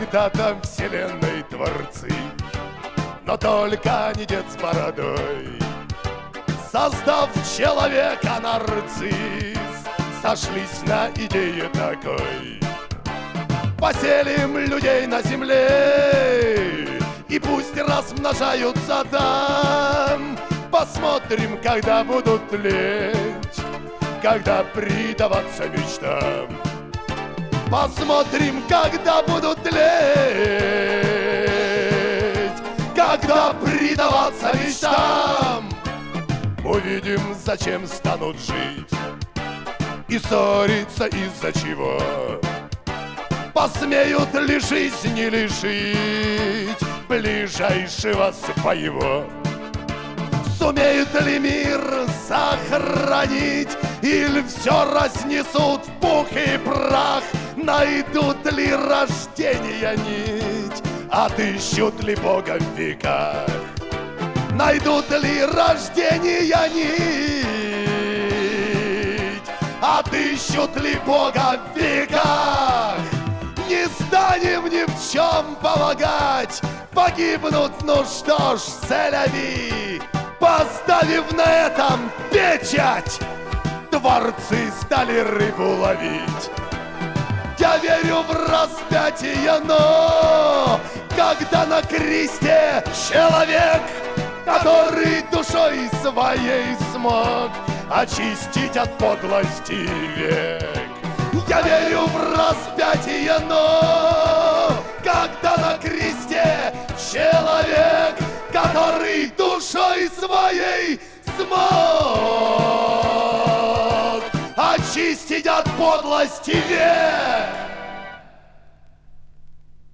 когда-то вселенной творцы, но только не дед с бородой. Создав человека нарцисс, сошлись на идее такой: поселим людей на земле, и пусть размножаются там. Посмотрим, когда будут лечь, когда предаваться мечтам. Посмотрим, когда будут лечь, когда предаваться мечтам. Увидим, зачем станут жить и ссориться из-за чего. Посмеют ли жизни лишить ближайшего своего? Сумеют ли мир сохранить, или все разнесут в пух и прах? Найдут ли рождения нить, отыщут ли Бога в веках? Найдут ли рождения нить, отыщут ли Бога в веках? Не станем ни в чем помогать, погибнут, ну что ж, сэляви. Поставив на этом печать, творцы стали рыбу ловить. Я верю в распятие, но когда на кресте человек, который душой своей смог очистить от подлости век. Я верю в распятие, но когда на кресте человек, который душой своей смог очистить от подлости век.